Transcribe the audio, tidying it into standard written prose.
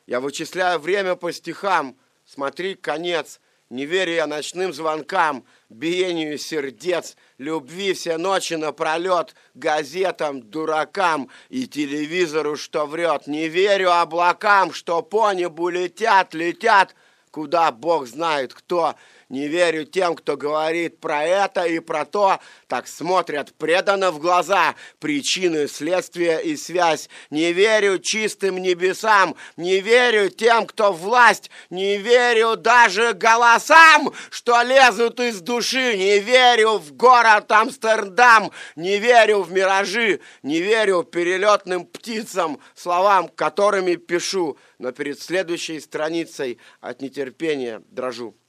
Я вычисляю время по стихам, смотри, конец. Не верю я ночным звонкам, биению сердец, любви все ночи напролет, газетам, дуракам и телевизору, что врет. Не верю облакам, что по небу летят, куда Бог знает кто. Не верю тем, кто говорит про это и про то, так смотрят преданно в глаза причины, следствия и связь. Не верю чистым небесам, не верю тем, кто власть, не верю даже голосам, что лезут из души, не верю в город Амстердам, не верю в миражи, не верю перелетным птицам, словам, которыми пишу, но перед следующей страницей от нетерпения дрожу.